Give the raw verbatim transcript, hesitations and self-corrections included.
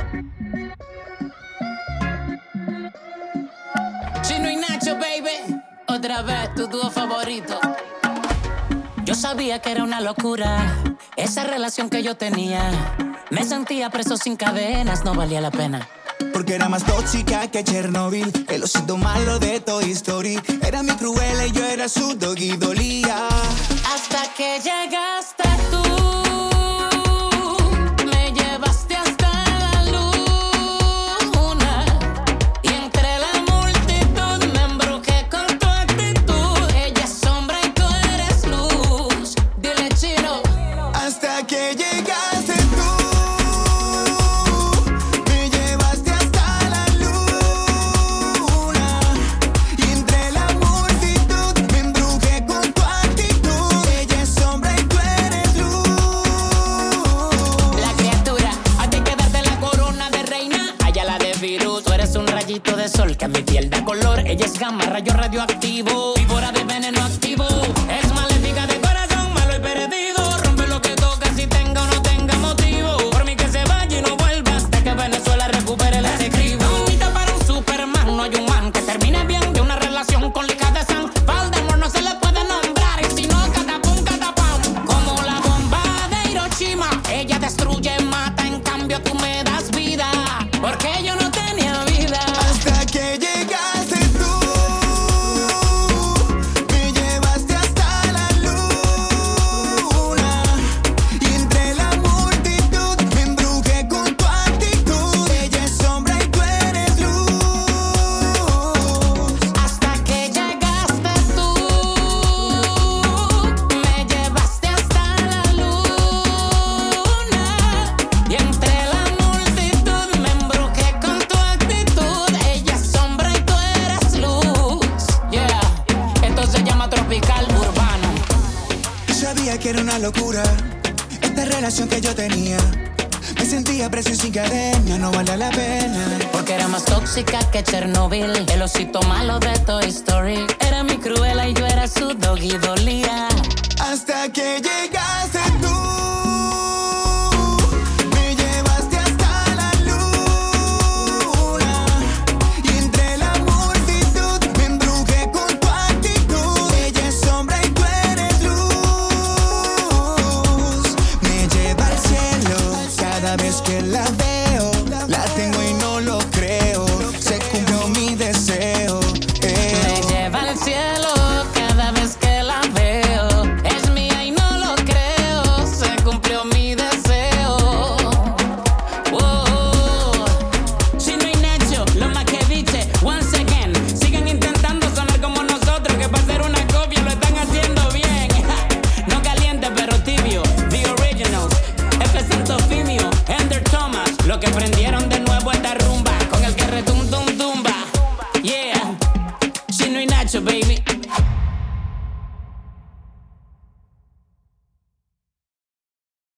Chino y Nacho, baby. Otra vez, tu dúo favorito. Yo sabía que era una locura esa relación que yo tenía. Me sentía preso sin cadenas, no valía la pena. Porque era más tóxica que Chernobyl, el osito malo de Toy Story. Era mi Cruella y yo era su doggy dolía. Hasta que llegaste tú, me llevaste hasta la luna. Y entre la multitud me embrujé con tu actitud. Ella es sombra y tú eres luz. Dile, Chino. Hasta que llegaste tú. De sol que a mi piel da color. Ella es gamma, rayo radioactivo, víbora de veneno activo. Es maléfica de corazón, malo y perdido. Rompe lo que toca si tenga o no tenga motivo. Por mí que se vaya y no vuelva hasta que Venezuela recupere la escribo. Bonita para un Superman, no hay un man que termine bien de una relación con liga de San. Voldemort no se le puede nombrar, y si no, catapum, catapam. Como la bomba de Hiroshima, ella destruye, mata, en cambio tú me das vida. Porque yo no tenía vida. Hasta que llegaste tú, me llevaste hasta la luna. Y entre la multitud me embrujé con tu actitud. Ella es sombra y tú eres luz. Hasta que llegaste tú, me llevaste hasta la luna. Y entre la multitud me embrujé con tu actitud. Ella es sombra y tú eres luz. Yeah, esto se llama tropical urbano. Sabía que era una locura esta relación que yo tenía. Me sentía preso y sin cadena, no valía la pena. Porque era más tóxica que Chernobyl, el osito malo de Toy Story. Era mi Cruella y yo era su doggy dolía. Hasta que llegaste tú, me llevaste hasta la luna. Y entre la multitud me embrujé con tu actitud. Ella es sombra y tú eres luz. Me lleva al cielo cada vez que la veo. La tengo y no lo creo. Se cumplió mi deseo. eh. Me lleva al cielo cada vez que la veo. Es mía y no lo creo. Se cumplió mi deseo. Wow. Chino y Nacho, los más que dice, once again. Sigan intentando sonar como nosotros, que para hacer una copia lo están haciendo bien. No caliente pero tibio, the originals. F. Santo Fimio, Ender Thomas. Lo que prendieron de nuevo esta rumba, con el que retum tum tumba. Yeah, Chino y Nacho, baby.